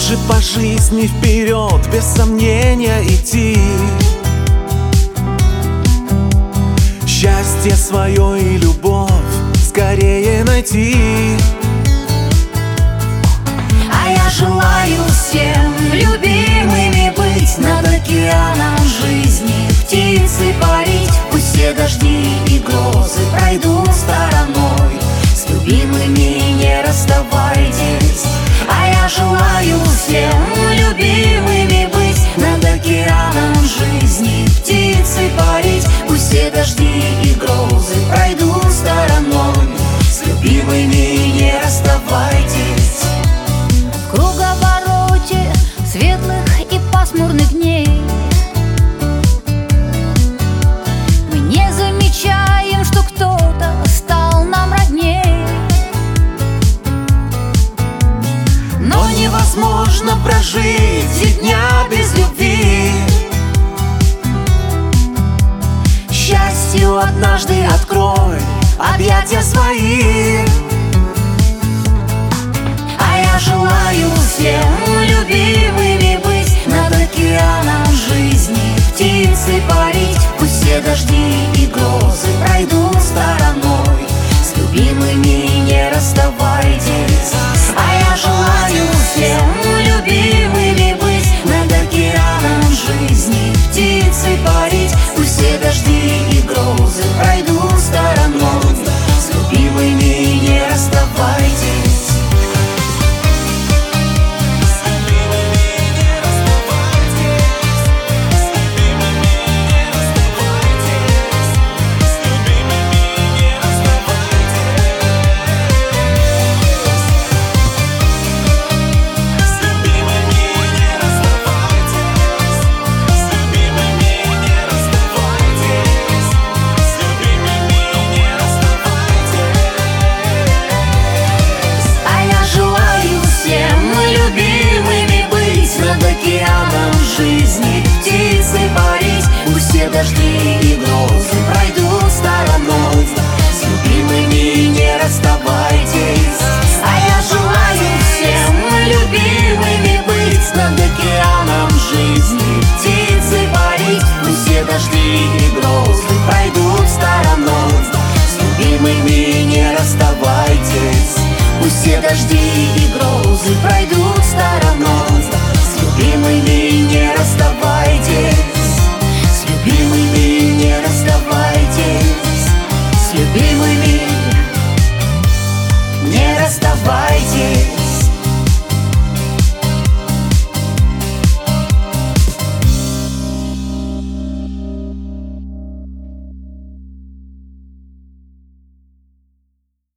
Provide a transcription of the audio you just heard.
же по жизни вперед, без сомнения идти, счастье свое и любовь скорее найти. А я желаю всем любимыми быть, над океаном жизни птицы парить. Пусть все дожди и грозы пройдут стороной, с любимыми не расставайтесь. А я желаю всем любимыми быть, над океаном жизни птицы парить. Пусть все дожди и грозы пройдут стороной, с любимыми не расставайтесь. В круговороте светлых и пасмурных дней мы не замечаем, что кто-то стал нам родней. Но невозможно прожить и дня без любви. Счастью однажды открой объятия свои. А я желаю всем любимыми быть, над океаном жизни птицы парить. Пусть все дожди